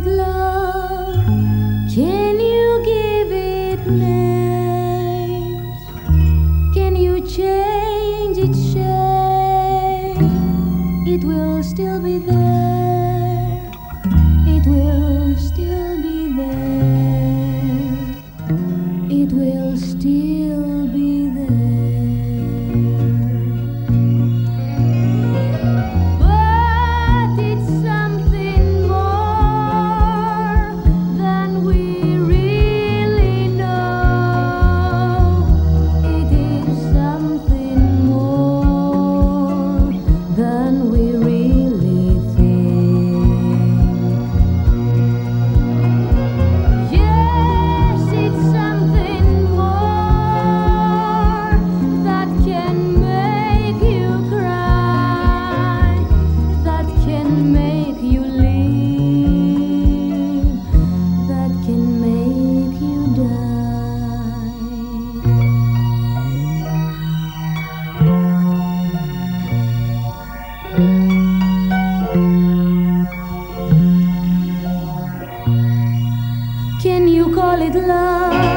it love? Can you give it names? Can you change its shape? It will still be there. It will still be there. It will still be there. But it's something more than we really know. It is something more than we really think. Yes, it's something more that can make you cry, that can make you live, that can make you die. Can you call it love?